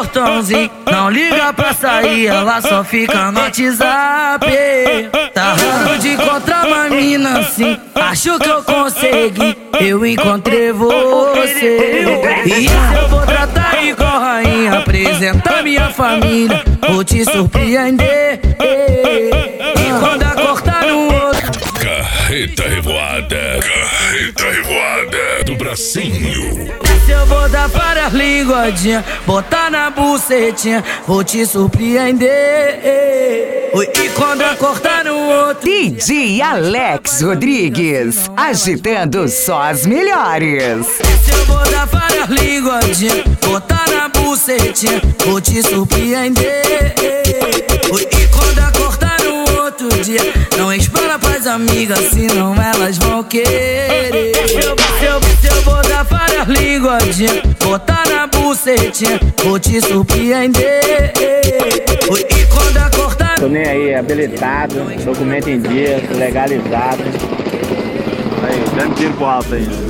portãozinho. Não liga pra sair, ela só fica no WhatsApp. Tá raro de encontrar uma mina assim. Acho que eu consegui, eu encontrei você. E eu vou tratar igual rainha, apresentar minha família, vou te surpreender. E quando a cortar no outro, Carreta Revoada do Bracinho. se eu vou dar várias linguadinhas, botar na bucetinha, vou te surpreender. E quando a cortar no outro, DJ Alex Rodrigues, agitando só as melhores. se eu vou dar várias linguadinhas, botar na bucetinha, vou te surpreender. E quando a cortar no outro dia, não espana pras amigas, senão elas vão querer. Se eu vou dar várias linguadinhas, botar na bucetinha, vou te surpreender. E quando a cortar, tô nem aí, habilitado, documento em dia, legalizado. Aí, dando tempo alto aí.